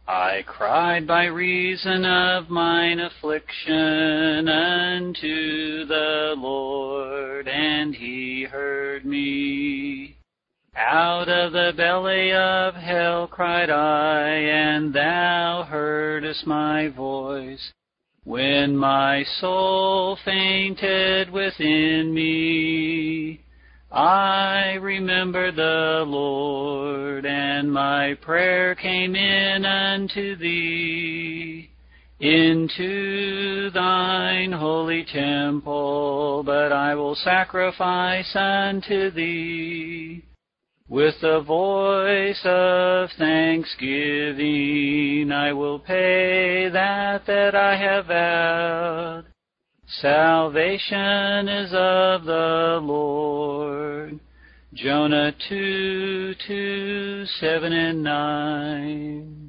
I cried by reason of mine affliction unto the Lord, and He heard me. Out of the belly of hell cried I, and Thou heardest my voice. When my soul fainted within me, I remembered the Lord, and my prayer came in unto Thee, into Thine holy temple, but I will sacrifice unto Thee. With the voice of thanksgiving I will pay that I have vowed. Salvation is of the Lord. Jonah 2:7-9.